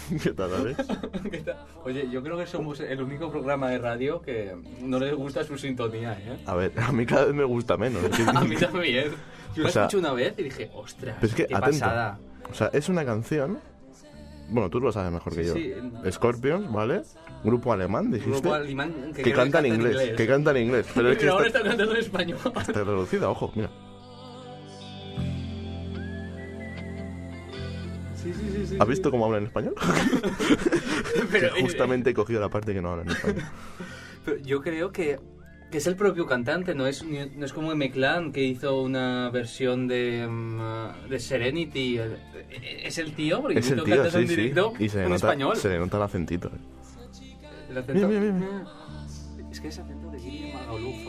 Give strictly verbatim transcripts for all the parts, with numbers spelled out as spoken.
¿Qué tal, Alex? ¿Qué tal? Oye, yo creo que somos el único programa de radio que no les gusta su sintonía, ¿eh? A ver, a mí cada vez me gusta menos. A mí también. Yo la O sea, escuché una vez y dije, ostras, Pero es que, qué atento. pasada. O sea, es una canción... Bueno, tú lo sabes mejor que Sí, yo. sí. Scorpions, ¿vale? Grupo alemán, dijiste. Grupo alemán que, que creo canta en inglés, que canta en inglés. Pero es que Pero ahora está, está cantando en español. está traducida, ojo, mira. Sí, sí, sí, sí. ¿Has visto cómo habla en español? Pero, Que justamente he cogido la parte que no habla en español. Pero yo creo que, que es el propio cantante, no es, no es como M-Clan que hizo una versión de, um, de Serenity. Es el tío, porque Es el lo tío, cantas en sí, sí. directo Y se le en nota, español. se le nota el acentito. eh. El acento... Mira, mira, mira. Es que es acento de Guillermo Magalufo.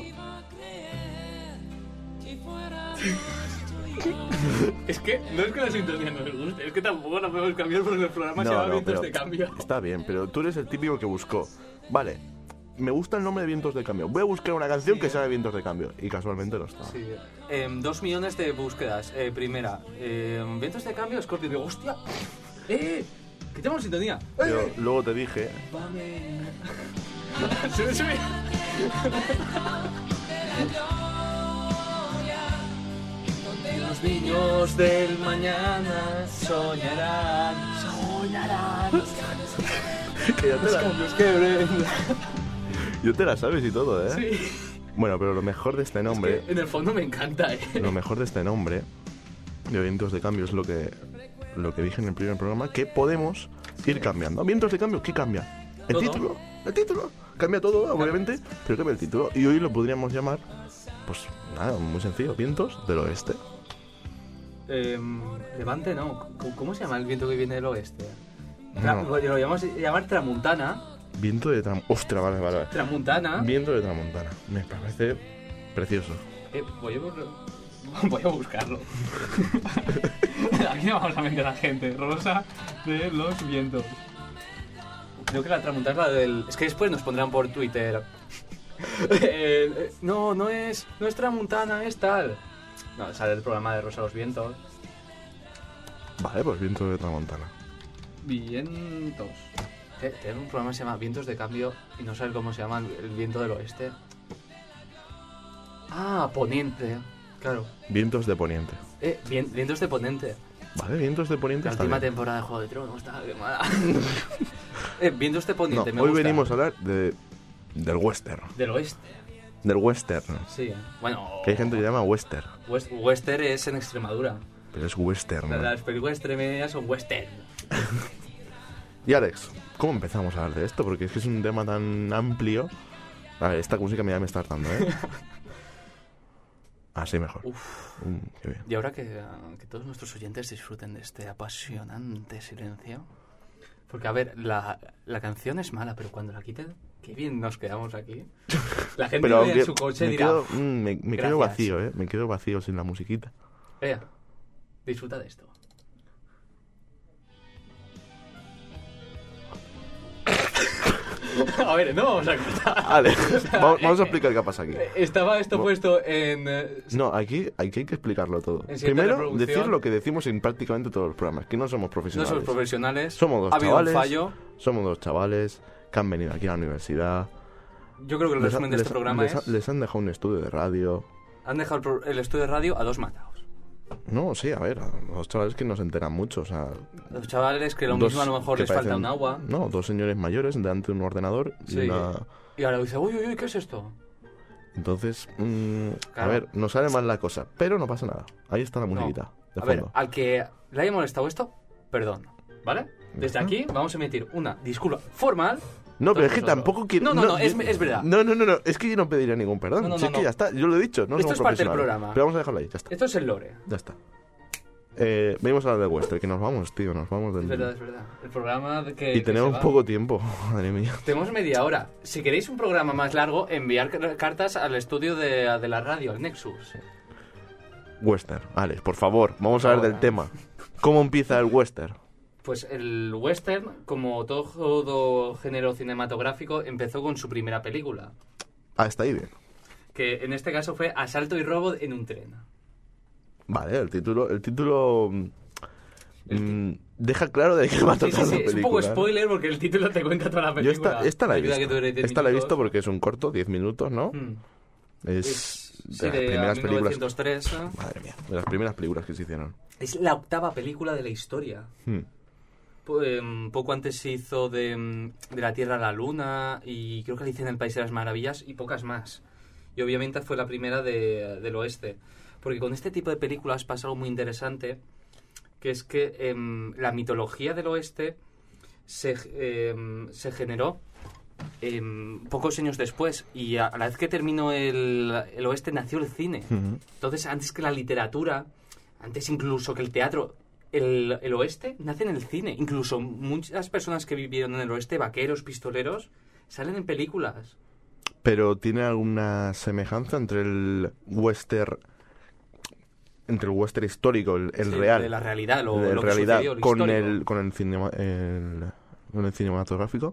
Es que no es que la sintonía no nos guste, es que tampoco la podemos cambiar porque el programa se llama Vientos pero de Cambio. está bien, pero tú eres el típico que buscó. Vale, me gusta el nombre de Vientos de Cambio. Voy a buscar una canción Sí, que eh. se llame Vientos de Cambio. Y casualmente no está. Sí. Eh, dos millones de búsquedas. Eh, primera, eh, Vientos de Cambio, Scorpio. Digo, hostia, ¡eh! ¡Quitamos sintonía! Pero ¡Eh! luego te dije... Vale. Sube, sube. Los niños del mañana soñarán, soñarán. que ya te Los la, cambios que brindan. yo te la sabes y todo, ¿eh? Sí. Bueno, pero lo mejor de este nombre... Es que en el fondo me encanta, ¿eh? Lo mejor de este nombre de Vientos de Cambio es lo que, lo que dije en el primer programa, que podemos ir cambiando. ¿Vientos de Cambio? ¿Qué cambia? El Todo. título. El título. Cambia todo, obviamente, pero cambia el título. Y hoy lo podríamos llamar, pues nada, muy sencillo, Vientos del Oeste. Eh, Levante, no. ¿Cómo, ¿Cómo se llama el viento que viene del oeste? Tra- No. Lo llamamos llamar Tramuntana. Viento de Tramuntana. Ostras, vale, vale, vale. Tramuntana. Viento de Tramuntana. Me parece precioso. Eh, voy, a, bus- voy a buscarlo. Aquí vamos a meter a gente. Rosa de los vientos. Creo que la tramuntana es la del... Es que después nos pondrán por Twitter. Eh, eh, no, no es, no es tramuntana, es tal. No, sale el programa de Rosa de los Vientos. Vale, pues Viento de Tramuntana. Vientos. Eh, Tiene un programa que se llama Vientos de Cambio y no sabes cómo se llama el, el viento del oeste. Ah, Poniente. Claro. Vientos de Poniente. Eh, vien- vientos de Poniente. Vale, Vientos de Poniente La está última bien. temporada de Juego de Tronos está quemada. eh, vientos de No, Poniente, me hoy gusta. venimos a hablar de, del western. Del oeste. Del western. Sí, eh. Bueno. Que hay gente que llama western. West- Western es en Extremadura. Pero es western. La- Las películas extremeñas son western. Y Alex, ¿cómo empezamos a hablar de esto? Porque es que es un tema tan amplio. A ver, esta música ya me está hartando, ¿eh? Así mejor. Uf. Mm, qué bien. Y ahora que, que todos nuestros oyentes disfruten de este apasionante silencio. Porque, a ver, la, la canción es mala, pero cuando la quiten, qué bien nos quedamos aquí. La gente Pero viene en aunque su coche me dirá, quedo, mm, me, me quedo gracias. vacío, ¿eh? Me quedo vacío sin la musiquita. Vea, disfruta de esto. A ver, no vamos a cortar. Vale, vamos, vamos a explicar qué pasa aquí. Estaba esto No. puesto en... eh, No, aquí, aquí hay que explicarlo todo. En siguiente Primero, reproducción. decir lo que decimos en prácticamente todos los programas, que no somos No profesionales. somos profesionales. Somos dos Ha habido chavales. un fallo. Somos dos chavales que han venido aquí a la universidad. Yo creo que el Les, ha- resumen de les- este programa les ha- es... les han dejado un estudio de radio. Han dejado el, pro- el estudio de radio a dos matados. No, sí, a ver, a los chavales que no se enteran mucho, o sea... Los chavales que lo dos mismo a lo mejor que les falta parecen- un agua. No, dos señores mayores delante de un ordenador y Sí. una... Y ahora dice, uy, uy, uy, ¿qué es esto? Entonces, mm, a Claro. ver, no sale mal la cosa, pero no pasa nada. Ahí está la No. musiquita, de A ver, fondo. al que le haya molestado esto, perdón, ¿vale? Desde Ajá. aquí vamos a emitir una disculpa formal. No, pero es que todos nosotros. tampoco quiero... No, no, no, es, es verdad. No, no, no, no, es que yo no pediría ningún perdón. No, no, si no, es que no. ya está, yo lo he dicho, no Esto somos es parte del profesionales. programa. Pero vamos a dejarlo ahí, ya está. Esto es el lore. Ya está. Eh, venimos a hablar de Western, que nos vamos, tío, nos vamos del... Es verdad, es verdad. El programa de que... Y que tenemos se va. poco tiempo, madre mía. Tenemos media hora. Si queréis un programa más largo, enviar car- cartas al estudio de, de la radio, al Nexus. Western, Alex, por favor, vamos a Por hablar del favor. tema. ¿Cómo empieza el western? Pues el western, como todo género cinematográfico, empezó con su primera película. Ah, está ahí bien. Que en este caso fue Asalto y robo en un tren. Vale, el título, el título... mm, El ti- mm, deja claro de qué va a Sí, tratar sí, sí, la es un película. poco spoiler porque el título te cuenta toda la Yo película. esta, esta la he Ayuda que visto. dure diez Esta la he minutos. visto porque es un corto, diez minutos, ¿no? Hmm. Es, Es, de sí, las de primeras mil novecientos tres. películas. ¿eh? Madre mía, de las primeras películas que se hicieron. Es la octava película de la historia. Hmm. Po- em, poco antes se hizo de, em, de la Tierra a la Luna y creo que la hice en el País de las Maravillas y pocas más. Y obviamente fue la primera de, del oeste. Porque con este tipo de películas pasa algo muy interesante, que es que em, la mitología del oeste se, em, se generó em, pocos años después y a, a la vez que terminó el, el oeste nació el cine. Ujú. Entonces, antes que la literatura, antes incluso que el teatro, el, el oeste nace en el cine. Incluso muchas personas que vivieron en el oeste, vaqueros, pistoleros, salen en películas. Pero ¿tiene alguna semejanza entre el western entre el western histórico, el, el Sí, real, de la realidad, lo, de lo que realidad sucedió, lo con histórico. el con el, cinema, el con el cinematográfico?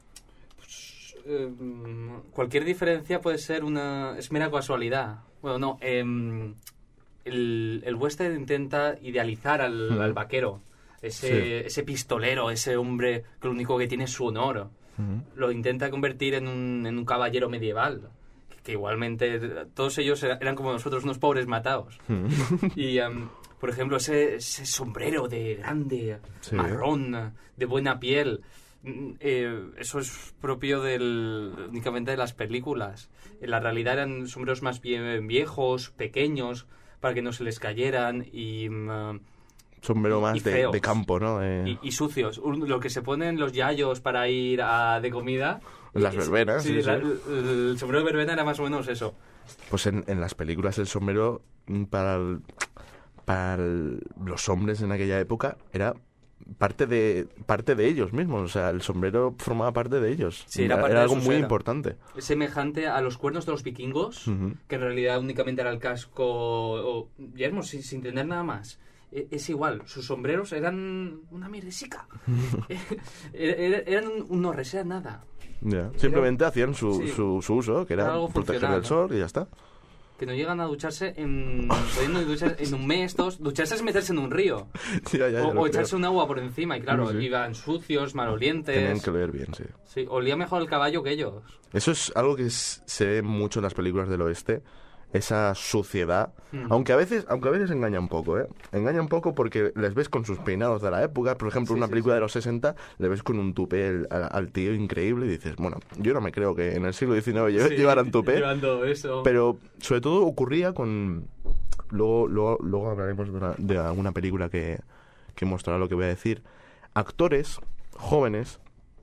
Eh, cualquier diferencia puede ser una... es mera casualidad. Bueno, no, em, el, el western intenta idealizar al, Mm. al vaquero, ese, Sí. ese pistolero, ese hombre que lo único que tiene es su honor. Ujú. Lo intenta convertir en un, en un caballero medieval, que, que igualmente todos ellos era- eran como nosotros, unos pobres matados. Y, em, por ejemplo, ese, ese sombrero de grande, Sí. marrón, de buena piel, mm, eh, eso es propio del, únicamente de las películas. En la realidad eran sombreros más bien viejos, pequeños, para que no se les cayeran y... mm, Sombrero Y- más y de, feos. de campo, ¿no? De- y, y sucios. Un- lo que se ponen los yayos para ir a, de comida. Las Y- verbenas, sí, la- sí. El, el sombrero de verbena era más o menos eso. Pues en, en las películas el sombrero mm, para el- para el- los hombres en aquella época era parte de parte de ellos mismos, o sea, el sombrero formaba parte de ellos. Sí, era parte de algo su muy seda. importante. Es semejante a los cuernos de los vikingos, Ujú. que en realidad únicamente era el casco, o, Guillermo, sin, sin tener nada más. E- Es igual, sus sombreros eran una mierdesica. Er- er- eran un, un no res, eran nada. Ya. Simplemente hacían su, sí. su, su uso, que Era era algo proteger funcional, del ¿no? sol y ya está. Que no llegan a ducharse en, pudiendo ducharse en un mes, dos. Ducharse es meterse en un río. Ya, ya, ya O, lo o creo. echarse un agua por encima, y claro, Sí, sí. iban sucios, malolientes. Tenían que leer bien, sí. Sí, olía mejor el caballo que ellos. Eso es algo que s- se ve mucho en las películas del oeste, esa suciedad, Mm. aunque a veces aunque a veces engaña un poco, ¿eh? Engaña un poco porque les ves con sus peinados de la época, por ejemplo, Sí, una sí, película sí. de los sesenta, le ves con un tupé el- al, al tío increíble y dices, bueno, yo no me creo que en el siglo diecinueve lle- Sí, llevaran tupé, Llevando eso. pero sobre todo ocurría con... Luego, luego, luego hablaremos de, una- de alguna película que, que mostrará lo que voy a decir. Actores jóvenes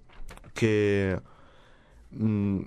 que mm,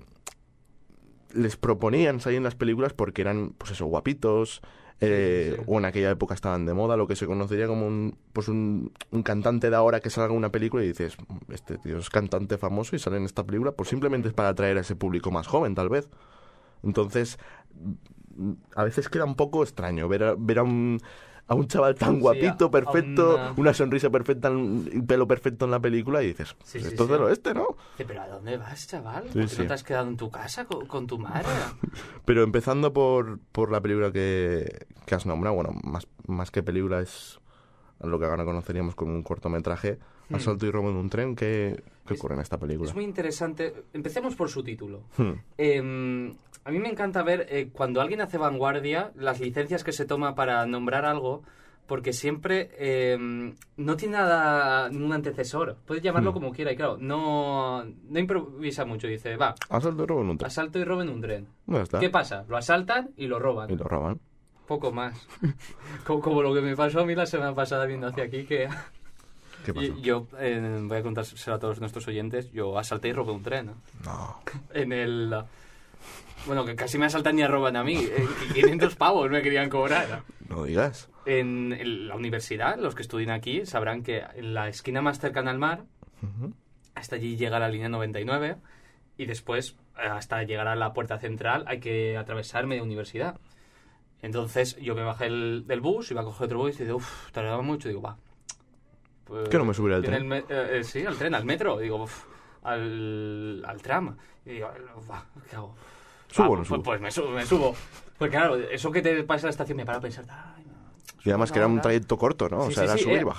les proponían salir en las películas porque eran, pues eso, guapitos, eh, Sí, sí, sí. o en aquella época estaban de moda, lo que se conocería como un, pues un, un cantante de ahora que salga en una película y dices, este tío es cantante famoso y sale en esta película, pues simplemente es para atraer a ese público más joven, tal vez. Entonces, mm, a veces queda un poco extraño ver a, ver a un, a un chaval tan Sí, guapito, a- a perfecto, una- una sonrisa perfecta, un pelo perfecto en la película y dices, Sí, pues sí, esto sí. es del oeste, ¿no? Dice, pero ¿a dónde vas, chaval? Sí, ¿Por qué sí. no te has quedado en tu casa con, con tu madre? Pero empezando por, por la película que, que has nombrado, bueno, más, más que película es lo que ahora conoceríamos como un cortometraje, Hmm. Asalto y robo en un tren, ¿qué, qué Es- ocurre en esta película? Es muy interesante. Empecemos por su título. Hmm. Eh, a mí me encanta ver eh, cuando alguien hace vanguardia, las licencias que se toma para nombrar algo, porque siempre eh, no tiene nada, ningún antecesor. Puedes llamarlo Hmm. como quiera y claro, no, no improvisa mucho. Dice, va, Asalto y robo en un tren. asalto y roben un tren. Ya está. ¿Qué pasa? Lo asaltan y lo roban. Y lo roban. Poco más. como, como lo que me pasó a mí la semana pasada viendo hacia aquí, que ¿Qué pasó? y- yo eh, voy a contárselo a todos nuestros oyentes, yo asalté y robé un tren. ¿no? No. En el... Bueno, que casi me asaltan y roban a mí. eh, quinientos pavos me querían cobrar. No digas. En, en la universidad, los que estudian aquí sabrán que en la esquina más cercana al mar, Ujú. hasta allí llega la línea noventa y nueve y después, eh, hasta llegar a la puerta central, hay que atravesar media universidad. Entonces yo me bajé el- del bus, iba a coger otro bus y digo, uff, tardaba mucho. Digo, va. Pues, ¿Qué no me subiré al viene tren? el me- eh, eh, sí, al tren, al metro. Digo, uff, al, al tram. Y digo, va, ¿qué hago? ¿Subo Va, o no pues, subo? pues me subo, me subo. Pues claro, eso que te pasa en la estación me paro a pensar, ay, no, Y además que era un ahora. trayecto corto, ¿no? O Sí, sea, sí, era sí, subir eh. y bajar.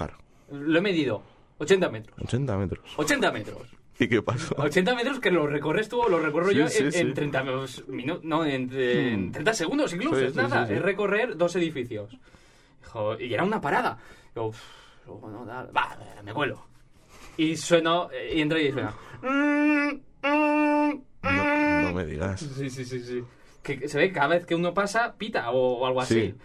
Lo he medido. ochenta metros. ochenta metros. ochenta metros. ¿Y qué pasó? ochenta metros que lo recorres tú o lo recorro Sí, yo sí, en, sí. en treinta minutos. No, en, en treinta segundos incluso. Sí, es sí, nada. sí, sí. Es recorrer dos edificios. Dijo, y era una parada. Yo, uff, bueno, da- va, me cuelo. Y sueno, y entra y suena. No, no me digas. Sí, sí, sí, sí. Que se ve cada vez que uno pasa, pita o, o algo así. Sí.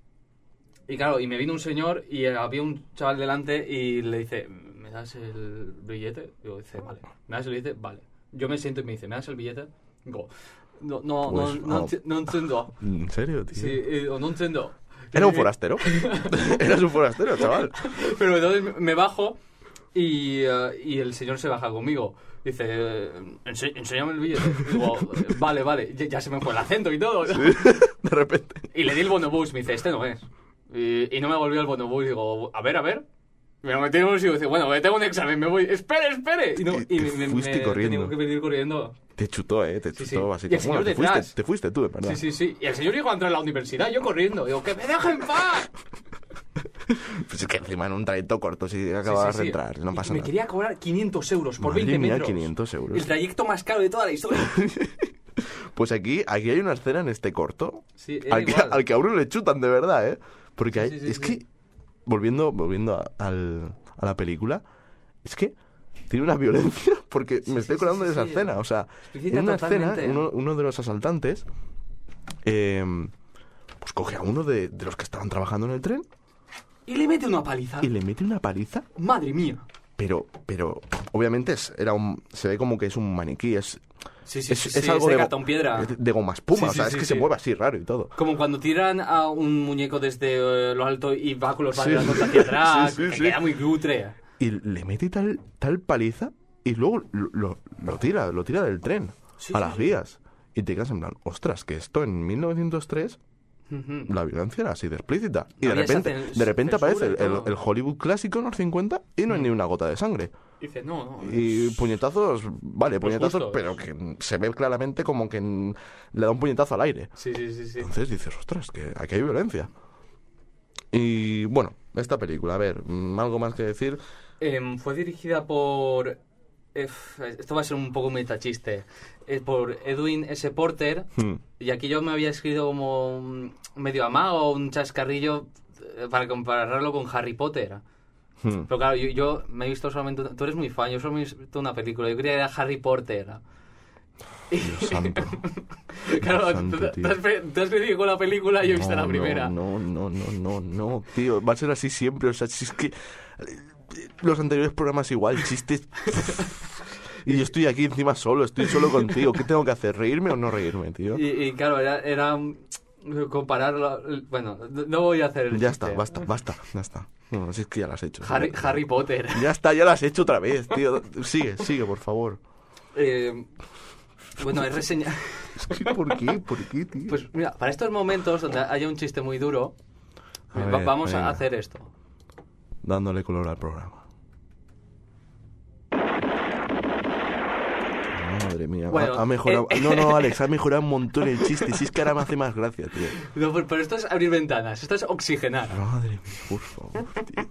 Y claro, y me vino un señor y había un chaval delante y le dice, ¿me das el billete? Digo, dice, vale. ¿Me das el billete? Vale. Yo me siento y me dice, ¿me das el billete? Digo, no, no, Pues, no, no, no. enti- no entiendo. ¿En serio, tío? Sí, eh, digo, no entiendo. ¿Era un forastero? Eras un forastero, chaval. Pero entonces me bajo y, eh, y el señor se baja conmigo. Dice, eh, "Ense- enséñame el billete". Digo, vale, vale, ya, ya se me fue el acento y todo. ¿no? De repente. Y le di el bonobús, me dice, este no es. Y, y no me volvió el bonobús, digo, a ver, a ver. Me lo metí en el bolsillo y dice, bueno, tengo un examen, me voy. ¡Espere, espere! Y, no, y Te me, me, fuiste me corriendo. tengo que venir corriendo. Te chutó, eh, te Sí, chutó sí. básicamente. Y el señor Bueno, te detrás. fuiste, te fuiste tú, de verdad. Sí, sí, sí. Y el señor llegó a entrar a la universidad, yo corriendo. Digo, ¡que me dejen en paz! Pues es que encima en un trayecto corto, si acabas Sí, sí, de sí. entrar, no Y pasa me nada. quería cobrar quinientos euros por Madre veinte mía, metros. quinientos euros. El trayecto más caro de toda la historia. Pues aquí, aquí hay una escena en este corto Sí, era al que, igual. al que a uno le chutan de verdad, ¿eh? Porque hay- Sí, sí, es sí. que, volviendo, volviendo a, al- a la película, es que tiene una violencia, porque Sí, me sí, estoy sí, acordando sí, de esa sí. escena. O sea, Explicita en una totalmente. escena, uno, uno de los asaltantes, eh, pues coge a uno de, de los que estaban trabajando en el tren Y le mete una paliza. y le mete una paliza. Madre mía. Pero, pero, obviamente es, era un, se ve como que es un maniquí, es, Sí, sí, es, sí, es sí, algo de de, cartón piedra. de, de goma espuma, Sí, o sí, sea, sí, es que sí. se mueve así raro y todo. Como cuando tiran a un muñeco desde eh, lo alto y va con los Sí. brazos hacia atrás, Sí, sí, que sí. queda muy cutre. Y le mete tal, tal paliza y luego lo, lo- lo tira, lo tira del tren Sí, a sí, las sí. vías. Y te quedas en plan, ostras, que esto en mil novecientos tres Ujú. la violencia era así de explícita. Y No de había esa repente, cen- de repente censura aparece y el, todo. el Hollywood clásico en los cincuenta y no hay ni una gota de sangre. Dice, no, no. Y es- puñetazos, vale, Pues puñetazos, justo. pero que se ve claramente como que n- le da un puñetazo al aire. Sí, sí, sí, sí. Entonces dices, ostras, que aquí hay violencia. Y bueno, esta película, a ver, mm, algo más que decir. Em, fue dirigida por... eh, esto va a ser un poco metachiste. eh, por Edwin S. Porter. Hmm. Y aquí yo me había escrito como un medio amago, un chascarrillo eh, para compararlo con Harry Potter. Hmm. Pero claro, yo, yo me he visto solamente... Tú eres muy fan, yo solo me he visto una película. Yo creía que era Harry Potter. Dios santo. Claro, Dios santo, tú, tío. tú has, pe- tú has crecido con la película y yo he visto No, la primera. No, no, no, no, no, tío, va a ser así siempre, o sea, si es que eh, los anteriores programas igual, chistes. Y yo estoy aquí encima solo, estoy solo contigo, ¿qué tengo que hacer? ¿Reírme o no reírme, tío? Y, y claro, era, era mm, compararlo... Bueno, no no voy a hacer el Ya chiste. está, basta, basta, ya está. No, si es que ya lo has hecho. Harry, Ya- Harry Potter. Ya está, ya lo has hecho otra vez, tío. Sigue, sigue, por favor. Eh, bueno, es reseña... Es que, ¿por qué? ¿Por qué, tío? Pues mira, para estos momentos donde haya un chiste muy duro, A va- ver, vamos venga. a hacer esto. Dándole color al programa. Madre mía, Bueno, ha, ha mejorado. eh, No, no, Alex, ha mejorado un montón el chiste. Si es que ahora me hace más gracia, tío. No, pero, pero esto es abrir ventanas, esto es oxigenar. Madre mía, por favor, tío.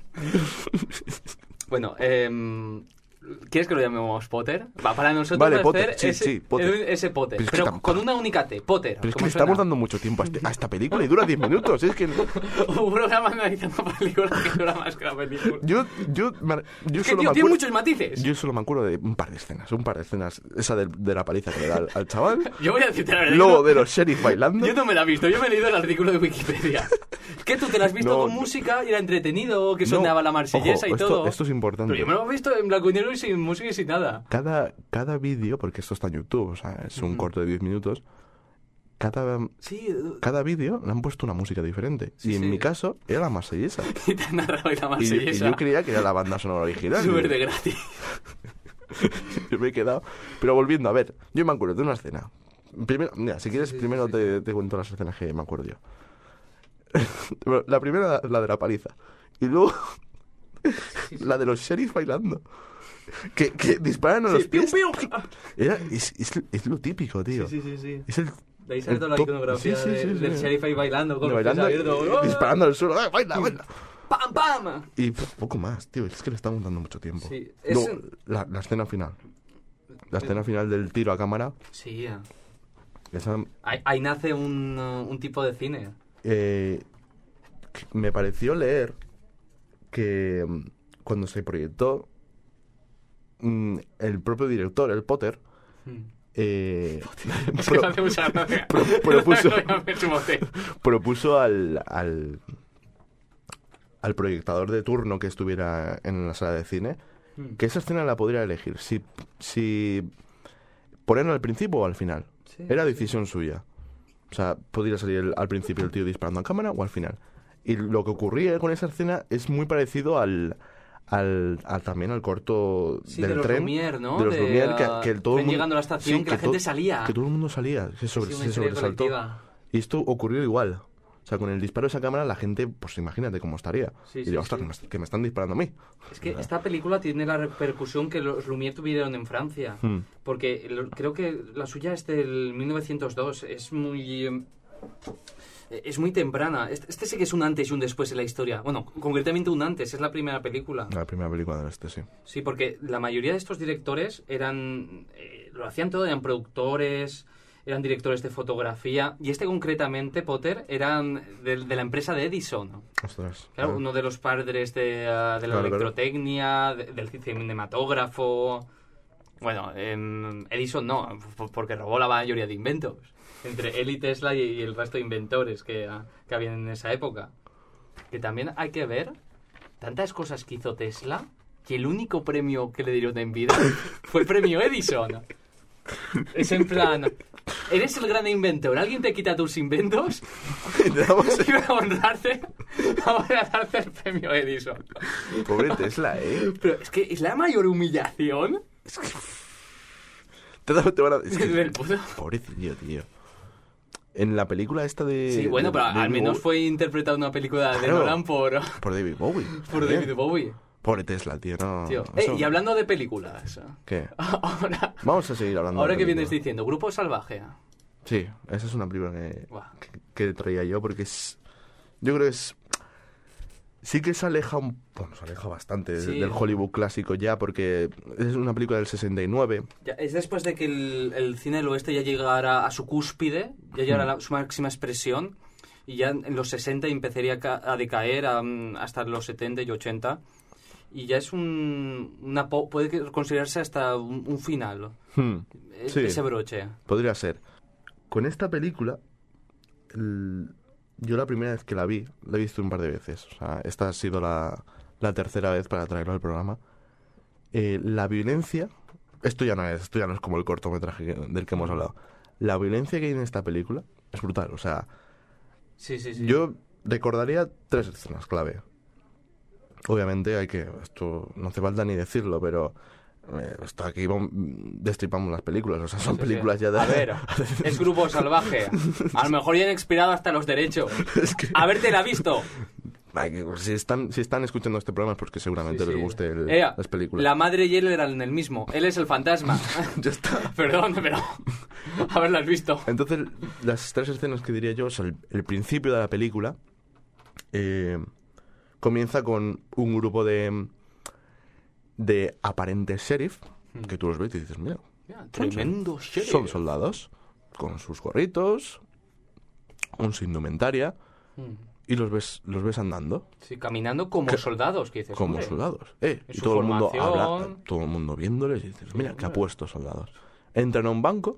Bueno, eh, ¿quieres que lo llamemos Potter? Va, para nosotros Vale, va a Potter, ser sí, ese, sí, Potter. ese Potter, Pero es que pero tampoco- con una única T, Potter. Pero es que como le estamos suena. dando mucho tiempo a, este- a esta película y dura diez minutos. Es que Un programa analizando películas que dura más que la película. yo, yo, me- yo Es que, solo tío, me tiene acuerdo. muchos matices. Yo solo me acuerdo de un par de escenas, un par de escenas. Esa de, de la paliza que le da al, al chaval. Yo voy a decirte la verdad. Luego yo, de los sheriff bailando. no, yo no me la he visto, yo me he leído el artículo de Wikipedia. ¿Qué tú te la has visto No, con no. música y era entretenido, que No, sonaba la marsellesa ojo, y esto, todo? Esto es importante. Pero yo me lo he visto en blanco y negro y sin música y sin nada. Cada, cada vídeo, porque esto está en YouTube, o sea, es un Ujú. corto de diez minutos. Cada, Sí, eh, cada vídeo le han puesto una música diferente. Sí, y en sí. mi caso, era la marsellesa. y te han narrado y la Y, y marsellesa. yo creía que era la banda sonora original. Súper de gratis. Yo me he quedado. Pero volviendo, a ver, yo me acuerdo de una escena. Primero, mira, si quieres, Sí, sí, primero sí, te, te cuento las escenas que me acuerdo yo. Bueno, la primera, la de la paliza. Y luego, la de los sheriff bailando. Que, que disparan a los Sí, piu, pies. piu. Era, es, es, es lo típico, tío. Sí, sí, sí, sí. Es el. De ahí sale el toda la top- iconografía sí, sí, de- sí, sí. del sheriff ahí bailando con de los pies bailando, abiertos. y- ¡Oh! disparando al suelo. ¡Ah, baila, baila! ¡Pam, pam! Y pff, poco más, tío. Es que le estamos dando mucho tiempo. Sí, es... Luego, la, la escena final. La escena final del tiro a cámara. Sí. eh. Esa, Ahí, ahí nace un, uh, un tipo de cine. eh, que me pareció leer que mm, cuando se proyectó, mm, el propio director, el Potter, Hmm. eh, Es que pro- me hace mucha gracia. pro- propuso, Me sumote. propuso al, al, al proyectador de turno que estuviera en la sala de cine Hmm. que esa escena la podría elegir si, si ponerla al principio o al final. Sí, Era sí. decisión suya. O sea, podría salir el- al principio el tío disparando a cámara o al final. Y lo que ocurría con esa escena es muy parecido al, al, al- también al corto Sí, del de los tren. Lumière, ¿no? De los De, Lumière, que, ah, que el todo el tren mundo, llegando a la estación, sí, que la to- gente salía. Que todo el mundo salía, se, sobre- Sí, una se historia sobresaltó. colectiva. Y esto ocurrió igual. O sea, con el disparo de esa cámara la gente, pues imagínate cómo estaría. Sí, y sí, digo, ostras, sí. que, me, que me están disparando a mí. Es que esta película tiene la repercusión que los Lumière tuvieron en Francia. Hmm. Porque lo- creo que la suya es del mil novecientos dos. Es muy... eh, Es muy temprana. Este, este sí que es un antes y un después en la historia. Bueno, concretamente un antes. Es la primera película. La primera película del este, sí. Sí, porque la mayoría de estos directores eran... eh, lo hacían todo, eran productores, eran directores de fotografía. Y este concretamente, Potter, eran de, de la empresa de Edison. Ostras. Claro, Ah. uno de los padres de, ah, de la Claro, claro. electrotecnia, de- del cinematógrafo. Bueno, em, Edison no, p- porque robó la mayoría de inventos. Entre él y Tesla y, y el resto de inventores que, ah, que habían en esa época. Que también hay que ver tantas cosas que hizo Tesla que el único premio que le dieron en vida fue el premio Edison. Es en plan, eres el gran inventor, alguien te quita tus inventos Te damos- y a honrarte, vamos a darte el premio Edison. Pobre Tesla, ¿eh? Pero es que es la mayor humillación Te, da- te van a... es que- del puto. Pobrecillo, tío. En la película esta de... Sí, bueno, de- pero de al menos Bowie- fue interpretada una película de Claro. Nolan por, Por David Bowie. por también. David Bowie. Pobre Tesla, tío, no... Tío. eso- Eh, y hablando de películas, ¿Qué? ahora, Vamos a seguir hablando ahora de que vienes películas. diciendo, Grupo Salvaje. Sí, esa es una película que, Buah. que, que traía yo porque es... Yo creo que es... Sí que se aleja un... Bueno, se aleja bastante de- Sí. del Hollywood clásico ya porque es una película del sesenta y nueve. Ya, es después de que el, el cine del oeste ya llegara a su cúspide, ya llegara a la- su máxima expresión, y ya en los sesenta empezaría a, ca- a decaer a, mm, hasta los setenta y ochenta, y ya es un... Una, po- puede que- considerarse hasta un, un final, Hmm, e- Sí. ese broche. podría ser. Con esta película, el- yo la primera vez que la vi, la he visto un par de veces. O sea, esta ha sido la, la tercera vez para traerlo al programa. Eh, la violencia, esto ya no es, esto ya no es como el cortometraje que- del que hemos hablado. La violencia que hay en esta película es brutal. O sea, Sí, sí, sí. yo recordaría tres escenas clave. Obviamente hay que, esto no hace falta ni decirlo, pero eh, esto aquí vamos- destripamos las películas. O sea, son Sí, sí. películas ya de... A ver, es Grupo Salvaje. A lo mejor ya han expirado hasta los derechos. Es que- Haberte la visto. Ay, que si están, si están escuchando este programa es porque seguramente Sí, sí. les guste el- Ea, las películas. La madre y él eran el mismo. Él es el fantasma. Ya está. Perdón, pero haberlas visto. Entonces, las tres escenas que diría yo, o sea, el, el principio de la película eh, comienza con un grupo de de aparentes sheriff que tú los ves y dices, mira, Mira, tremendo sheriff. son soldados con sus gorritos, con su indumentaria Mm. y los ves los ves andando Sí, caminando como ¿Qué? soldados, que dices, como hombre, soldados. Eh, en y su todo el mundo formación. habla, todo el mundo viéndoles y dices, mira, qué hombre. apuestos soldados. Entran a un banco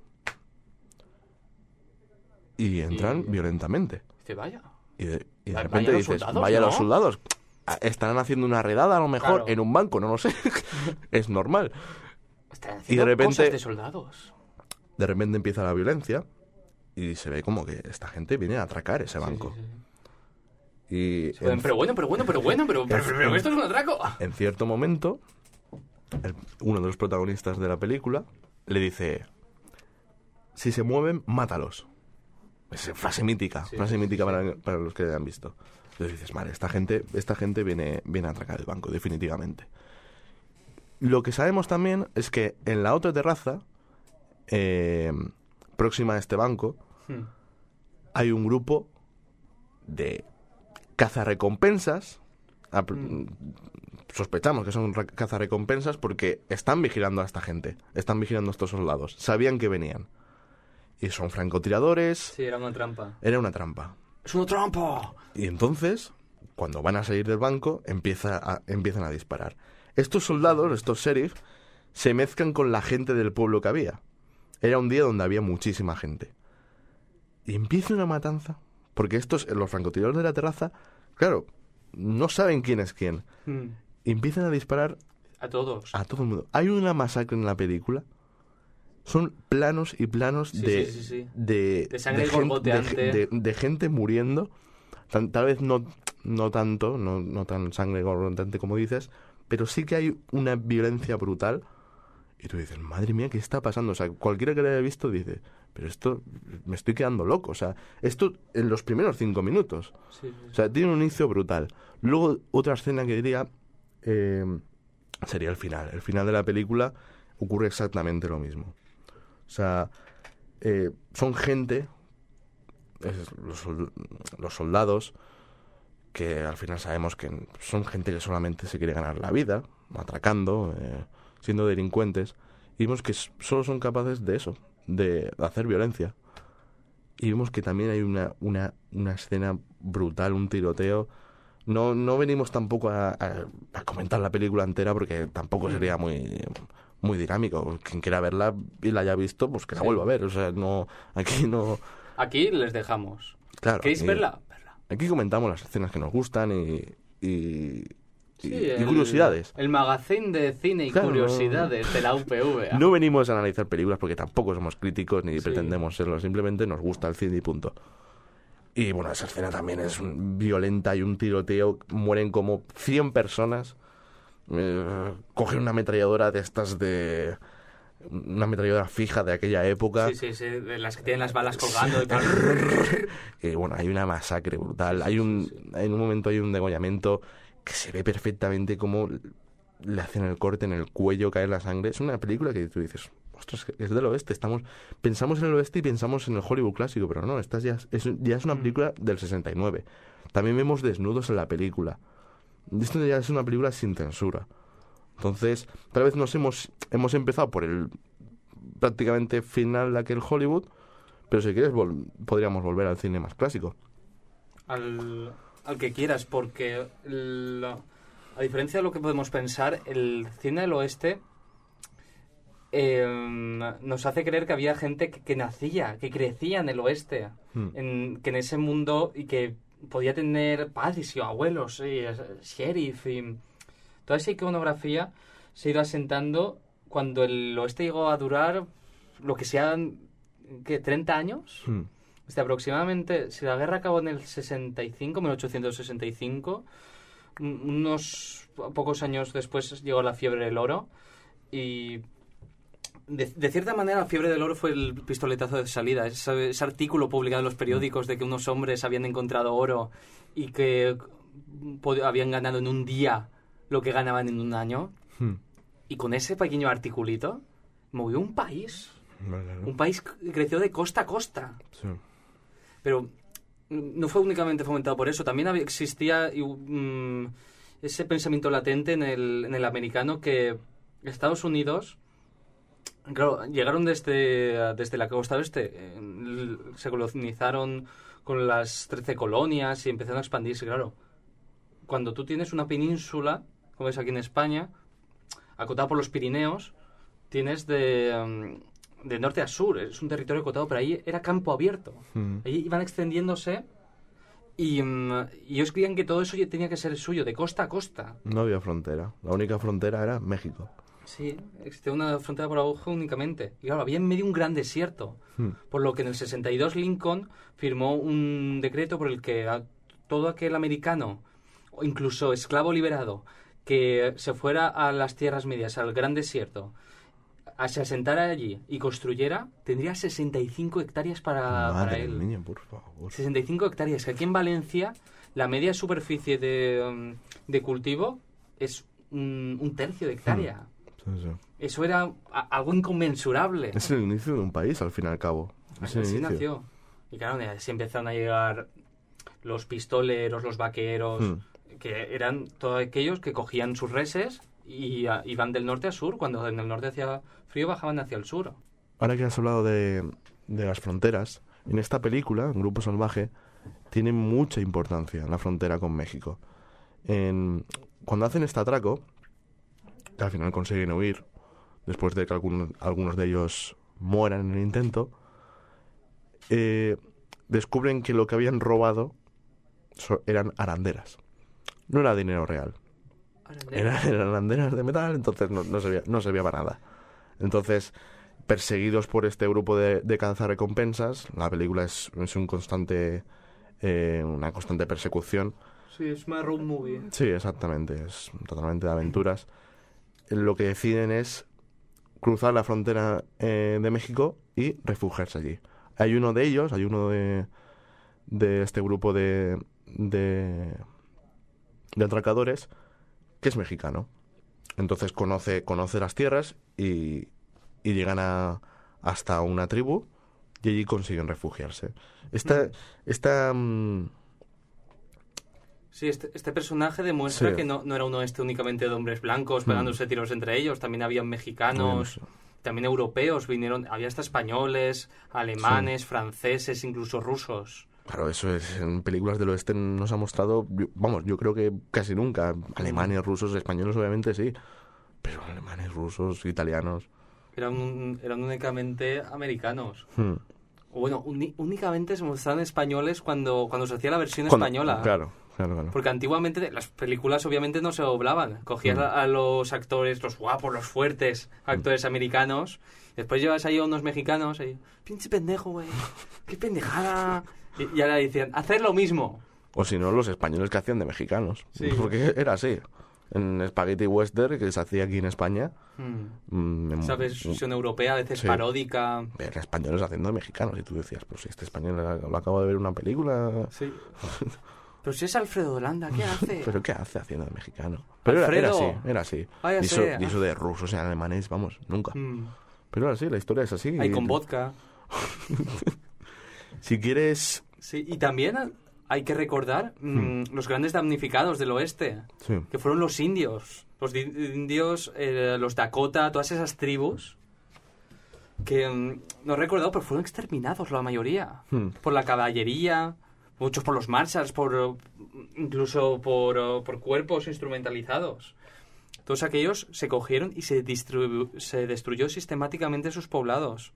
y entran Y- violentamente. Dice, vaya. Y de, y de Vaya repente los dices, soldados, vaya ¿no? los soldados. Ah, Estarán haciendo una redada a lo mejor Claro. en un banco, no lo sé. Es normal. Están haciendo repente- cosas de soldados. De repente empieza la violencia y se ve como que esta gente viene a atracar ese banco. Sí, sí, sí. Y Joder, en, Pero bueno, pero bueno, pero bueno, pero, pero, pero- pero esto es un atraco. en cierto momento, el- uno de los protagonistas de la película le dice, si se mueven, mátalos. Es frase mítica, Sí, frase sí, mítica sí. para, para los que han visto. Entonces dices, vale, esta gente, esta gente viene, viene a atracar el banco, definitivamente. Lo que sabemos también es que en la otra terraza, eh, próxima a este banco, Hmm. hay un grupo de cazarrecompensas a- Mm. sospechamos que son re- cazarrecompensas porque están vigilando a esta gente, están vigilando a estos soldados, sabían que venían. Y son francotiradores, Sí, era una trampa. era una trampa. ¡Es una trampa! Y entonces, cuando van a salir del banco, empieza a- empiezan a disparar. Estos soldados, estos sheriff, se mezclan con la gente del pueblo que había. Era un día donde había muchísima gente. Y empieza una matanza, porque estos, los francotiradores de la terraza, claro, no saben quién es quién. Mm. Y empiezan a disparar A todos. a todo el mundo. Hay una masacre en la película. Son planos y planos Sí, de, sí, sí, sí. de, De sangre gente, de, borboteante. de- de gente muriendo. Tan- tal vez no, no tanto, no, no tan sangre borboteante como dices, pero sí que hay una violencia brutal. Y tú dices, madre mía, ¿qué está pasando? O sea, cualquiera que lo haya visto dice, pero esto, me estoy quedando loco. O sea, esto en los primeros cinco minutos. Sí, sí, O sea, tiene un inicio brutal. Luego, otra escena que diría eh, sería el final. El final de la película ocurre exactamente lo mismo. O sea, eh, son gente, es- los, sol- los soldados, que al final sabemos que son gente que solamente se quiere ganar la vida, atracando, eh, siendo delincuentes, y vemos que s- solo son capaces de eso, de hacer violencia. Y vemos que también hay una, una, una escena brutal, un tiroteo. No, no venimos tampoco a, a- a comentar la película entera porque tampoco sería muy, muy dinámico. Quien quiera verla y la haya visto, pues que la Sí. vuelva a ver. O sea, no, aquí no... Aquí les dejamos. Claro, ¿Queréis aquí, verla? Verla. aquí comentamos las escenas que nos gustan y, y, Sí, y- y el- curiosidades. El magazine de cine y Claro, curiosidades de la U P V. No venimos a analizar películas porque tampoco somos críticos ni Sí. pretendemos serlo. Simplemente nos gusta el cine y punto. Y bueno, esa escena también es un- violenta y un tiroteo. Mueren como cien personas. Eh, cogen una ametralladora de estas de... Una ametralladora fija de aquella época. Sí, sí, sí, de las que tienen las balas colgando. De... Y bueno, hay una masacre brutal. Hay un, en un momento hay un degollamiento que se ve perfectamente cómo le hacen el corte en el cuello, cae la sangre. Es una película que tú dices, ostras, es del oeste. Estamos, pensamos en el oeste y pensamos en el Hollywood clásico, pero no, esta ya, es, ya es una película del sesenta y nueve. También vemos desnudos en la película. Esto ya es una película sin censura. Entonces, tal vez nos hemos, hemos empezado por el prácticamente final de aquel Hollywood, pero si quieres vol- podríamos volver al cine más clásico. al, al que quieras, porque el- a diferencia de lo que podemos pensar, el cine del oeste eh, nos hace creer que había gente que, que nacía, que crecía en el oeste, Hmm. en, que en ese mundo y que podía tener padres y abuelos, y, eh, sheriff y toda esa iconografía se ha ido asentando cuando el oeste llegó a durar lo que sean, ¿qué? ¿treinta años? Hmm. Este, aproximadamente, si la guerra acabó en el sesenta y cinco, mil ochocientos sesenta y cinco, un- unos po- pocos años después llegó la fiebre del oro y de, de cierta manera la fiebre del oro fue el pistoletazo de salida, ese, ese artículo publicado en los periódicos de que unos hombres habían encontrado oro y que pod- habían ganado en un día lo que ganaban en un año, Hmm. y con ese pequeño articulito movió un país, Vale, ¿no? un país que creció de costa a costa. Sí. Pero no fue únicamente fomentado por eso, también había, existía y, mm, ese pensamiento latente en el, en el americano que Estados Unidos, claro, llegaron desde, desde la costa oeste, eh, l- se colonizaron con las trece colonias y empezaron a expandirse, claro. Cuando tú tienes una península, como es aquí en España, acotada por los Pirineos, tienes de... mm, de norte a sur, es un territorio acotado, pero ahí era campo abierto. Hmm. Ahí iban extendiéndose y, mm, y ellos creían que todo eso ya tenía que ser suyo, de costa a costa. No había frontera. La única frontera era México. Sí, existía una frontera por abajo únicamente. Y claro, había en medio un gran desierto. Hmm. Por lo que en el sesenta y dos Lincoln firmó un decreto por el que a todo aquel americano, o incluso esclavo liberado, que se fuera a las tierras medias, al gran desierto, a se asentara allí y construyera, tendría sesenta y cinco hectáreas para, para Madre él. mía, por favor. sesenta y cinco hectáreas, que aquí en Valencia la media superficie de, um, de cultivo es un, un tercio de hectárea. Sí, sí. Eso era a- algo inconmensurable. Es el inicio de un país, al fin y al cabo. Es el Así inicio. nació. Y claro, así empezaron a llegar los pistoleros, los vaqueros, Hmm. que eran todos aquellos que cogían sus reses y a, iban del norte a sur. Cuando en el norte hacía frío, bajaban hacia el sur. Ahora que has hablado de, de las fronteras, en esta película, en Grupo Salvaje, tiene mucha importancia la frontera con México. En, cuando hacen este atraco, que al final consiguen huir, después de que algún, algunos de ellos mueran en el intento, eh, descubren que lo que habían robado so, eran arandelas. No era dinero real. Era, eran arandelas de metal, entonces no, no, servía, no servía para nada. Entonces, perseguidos por este grupo de, de cazarrecompensas, la película es, es un constante, eh, una constante persecución. Sí, es una road movie. Sí, exactamente, es totalmente de aventuras. Lo que deciden es cruzar la frontera eh, de México y refugiarse allí. Hay uno de ellos, hay uno de, de este grupo de, de, de atracadores que es mexicano. Entonces conoce, conoce las tierras y, y llegan a, hasta una tribu y allí consiguen refugiarse. Esta... esta mm, Sí, este, este personaje demuestra sí. que no, no era un oeste únicamente de hombres blancos pegándose mm. tiros entre ellos. También había mexicanos, bueno, también europeos, vinieron, había hasta españoles, alemanes, sí. franceses, incluso rusos. Claro, eso es, en películas del oeste nos ha mostrado, vamos, yo creo que casi nunca. Alemanes, rusos, españoles obviamente sí, pero alemanes, rusos, italianos... Eran, eran únicamente americanos. Hmm. O bueno, uni, únicamente se mostraban españoles cuando, cuando se hacía la versión cuando, española. Claro, claro, claro. Porque antiguamente las películas obviamente no se doblaban. Cogías hmm. a, a los actores, los guapos, los fuertes actores hmm. americanos. Después llevas ahí a unos mexicanos y... Pinche pendejo, güey. Qué pendejada. Y, y ahora decían, hacer lo mismo. O si no, los españoles que hacían de mexicanos. Sí. Porque era así. En Spaghetti Western, que se hacía aquí en España. Hmm. Mmm, Esa versión europea, a veces sí. paródica. Ver españoles haciendo de mexicanos. Y tú decías, pues este español lo acabo de ver en una película. Sí. Pero si es Alfredo Holanda, ¿qué hace? ¿Pero qué hace haciendo de mexicano? Pero era, era así, era así. Ah, y, eso, y eso de rusos y alemanes, vamos, nunca. Hmm. Pero era así, la historia es así. Ahí y... con vodka. Si quieres... Sí, y también hay que recordar mmm, los grandes damnificados del oeste, sí. que fueron los indios. Los di- indios, eh, los Dakota, todas esas tribus que mmm, no he recordado, pero fueron exterminados la mayoría. Hmm. Por la caballería, muchos por los Marshalls, por, incluso por, por cuerpos instrumentalizados. Todos aquellos se cogieron y se, distribu- se destruyó sistemáticamente sus poblados.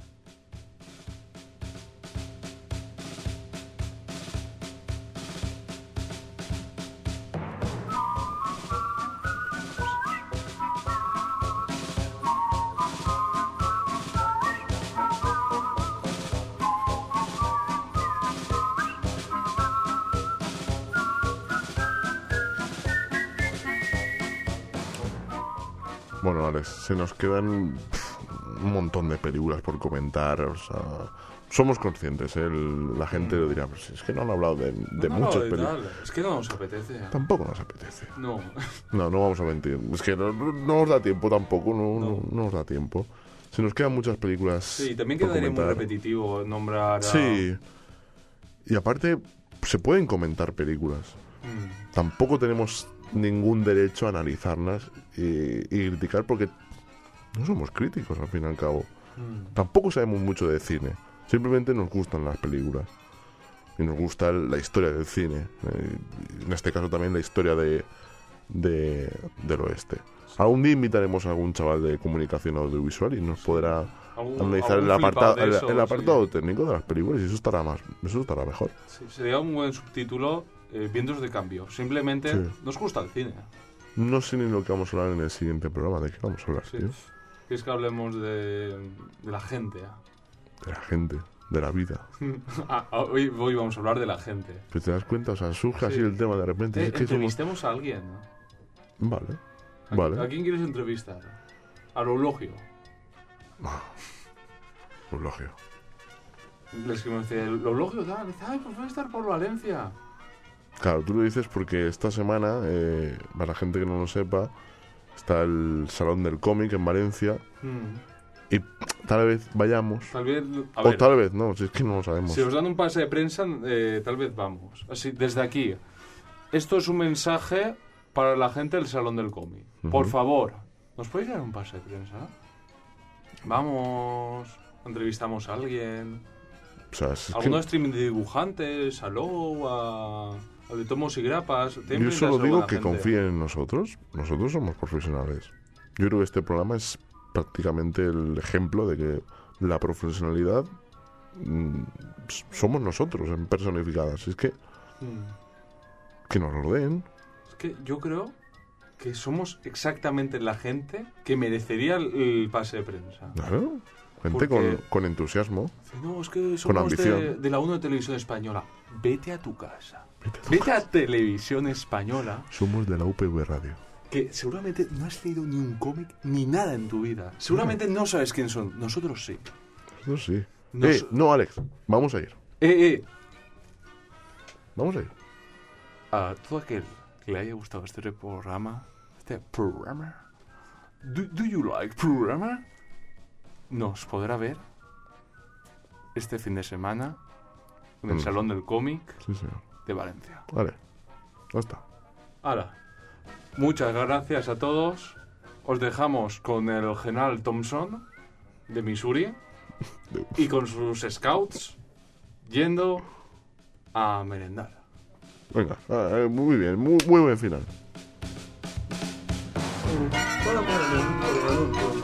Bueno, Alex, se nos quedan pff, un montón de películas por comentar. O sea, somos conscientes, ¿eh? El, la gente lo dirá, pues es que no han hablado de, de no, muchas de películas. tal. Es que no nos apetece. Tampoco nos apetece. No. No, no vamos a mentir. Es que no, no nos da tiempo tampoco, no, no. no, no nos da tiempo. Se nos quedan muchas películas. Sí, también quedaría muy repetitivo nombrar a... Sí. Y aparte, se pueden comentar películas. Mm. Tampoco tenemos ningún derecho a analizarlas y, y criticar porque no somos críticos al fin y al cabo. Mm. Tampoco sabemos mucho de cine. Simplemente nos gustan las películas. Y nos gusta la historia del cine. Eh, en este caso también la historia de, de del oeste. Algún día invitaremos a algún chaval de comunicación audiovisual y nos podrá ¿Algún, analizar el apartado, el, eso, el apartado sí. técnico de las películas y eso estará más, eso estará mejor. Sí, sería un buen subtítulo, eh, Vientos de cambio. Simplemente Sí. nos gusta el cine. No sé ni lo que vamos a hablar en el siguiente programa. ¿De qué vamos a hablar, Sí. tío? ¿Quieres que hablemos de, de la gente? De la gente, de la vida. ah, hoy, hoy vamos a hablar de la gente. Pero te das cuenta, o sea, surge Sí. así el tema de repente. Eh, Es que somos... entrevistemos a alguien. ¿no? Vale, ¿A, vale. ¿A quién quieres entrevistar? Al Eulogio. Ah, Eulogio. Les que me dice, el Eulogio tal. Dice, ay, pues voy a estar por Valencia. Claro, tú lo dices porque esta semana, eh, para la gente que no lo sepa, está el Salón del Cómic en Valencia Hmm. y tal vez vayamos. Tal vez... A O ver, tal vez no, si es que no lo sabemos. si os dan un pase de prensa, eh, tal vez vamos. Así, desde aquí. esto es un mensaje para la gente del Salón del Cómic. Por Ujú. favor, ¿nos podéis dar un pase de prensa? Vamos, entrevistamos a alguien. O sea, es Alguno de que streaming de dibujantes, a Lou, a, a de Tomos y Grapas. Tienen yo pinta solo de ser digo buena que gente. confíen en nosotros. Nosotros somos profesionales. Yo creo que este programa es prácticamente el ejemplo de que la profesionalidad mm, somos nosotros en personificadas. Es que, Mm. que nos lo den. Es que yo creo que somos exactamente la gente que merecería el, el pase de prensa. Claro. Gente Porque- con, con entusiasmo. Dice, no, es que somos de, ambición. de la uno de Televisión Española. Vete a tu casa. Vete a tu Vete a Televisión Española, Somos de la U P V Radio. que seguramente no has leído ni un cómic ni nada en tu vida. Seguramente no sabes quién son. Nosotros sí. No, sí. Nos- Eh, no, Alex. Vamos a ir. Eh, eh. Vamos a ir. A todo aquel que le haya gustado este programa, este programa, do, do you like programa? Nos podrá ver este fin de semana en el Mm. Salón del Cómic Sí, señor. de Valencia. Vale. Ya está. Hala. Muchas gracias a todos. Os dejamos con el general Thompson de Missouri y con sus scouts yendo a merendar. Venga. Ah, eh, muy bien. Muy, muy buen final. Para, para, no, no, no, no, no.